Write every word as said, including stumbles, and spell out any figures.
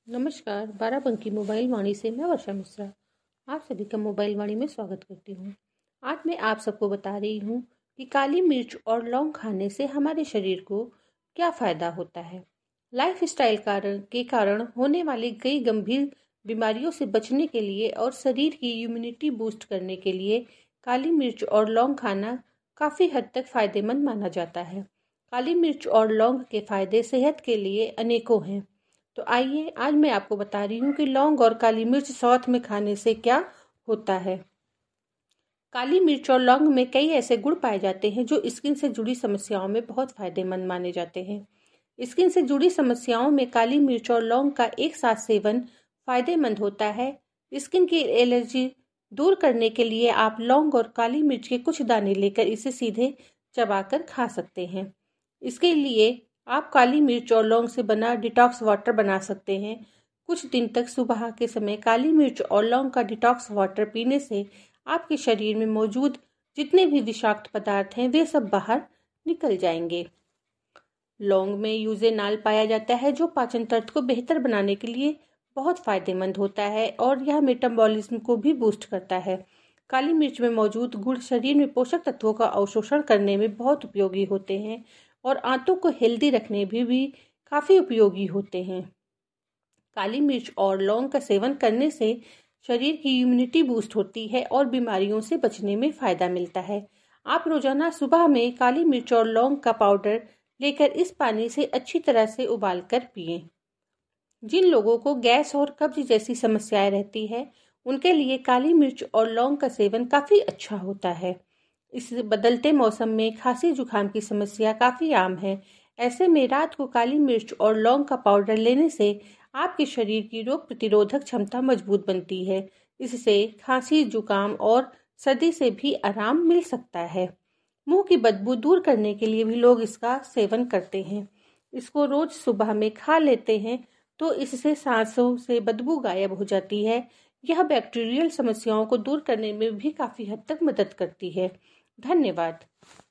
नमस्कार, बाराबंकी मोबाइल वाणी से मैं वर्षा मिश्रा आप सभी का मोबाइल वाणी में स्वागत करती हूँ। आज मैं आप सबको बता रही हूँ कि काली मिर्च और लौंग खाने से हमारे शरीर को क्या फ़ायदा होता है। लाइफस्टाइल कारण के कारण होने वाली कई गंभीर बीमारियों से बचने के लिए और शरीर की इम्यूनिटी बूस्ट करने के लिए काली मिर्च और लौंग खाना काफ़ी हद तक फ़ायदेमंद माना जाता है। काली मिर्च और लौंग के फ़ायदे सेहत के लिए अनेकों हैं। तो आइए आज मैं आपको बता रही हूँ कि लौंग और काली मिर्च साथ में खाने से क्या होता है। काली मिर्च और लौंग में कई ऐसे गुण पाए जाते हैं जो स्किन से जुड़ी समस्याओं में बहुत फायदेमंद माने जाते हैं। स्किन से जुड़ी समस्याओं में काली मिर्च और लौंग का एक साथ सेवन फायदेमंद होता है। स्किन की एलर्जी दूर करने के लिए आप लौंग और काली मिर्च के कुछ दाने लेकर इसे सीधे चबाकर खा सकते हैं। इसके लिए आप काली मिर्च और लौंग से बना डिटॉक्स वाटर बना सकते हैं। कुछ दिन तक सुबह के समय काली मिर्च और लौंग का डिटॉक्स वाटर पीने से आपके शरीर में मौजूद जितने भी विषाक्त पदार्थ हैं वे सब बाहर निकल जाएंगे। लौंग में यूजेनाल पाया जाता है जो पाचन तंत्र को बेहतर बनाने के लिए बहुत फायदेमंद होता है और यह मेटाबॉलिज्म को भी बूस्ट करता है। काली मिर्च में मौजूद गुण शरीर में पोषक तत्वों का अवशोषण करने में बहुत उपयोगी होते हैं और आंतों को हेल्दी रखने में भी, भी काफ़ी उपयोगी होते हैं। काली मिर्च और लौंग का सेवन करने से शरीर की इम्यूनिटी बूस्ट होती है और बीमारियों से बचने में फ़ायदा मिलता है। आप रोजाना सुबह में काली मिर्च और लौंग का पाउडर लेकर इस पानी से अच्छी तरह से उबाल कर पिएं। जिन लोगों को गैस और कब्ज जैसी समस्याएं रहती है उनके लिए काली मिर्च और लौंग का सेवन काफ़ी अच्छा होता है। इस बदलते मौसम में खांसी जुकाम की समस्या काफ़ी आम है। ऐसे में रात को काली मिर्च और लौंग का पाउडर लेने से आपके शरीर की रोग प्रतिरोधक क्षमता मजबूत बनती है। इससे खांसी जुकाम और सर्दी से भी आराम मिल सकता है। मुंह की बदबू दूर करने के लिए भी लोग इसका सेवन करते हैं। इसको रोज सुबह में खा लेते हैं तो इससे सांसों से बदबू गायब हो जाती है। यह बैक्टीरियल समस्याओं को दूर करने में भी काफ़ी हद तक मदद करती है। धन्यवाद।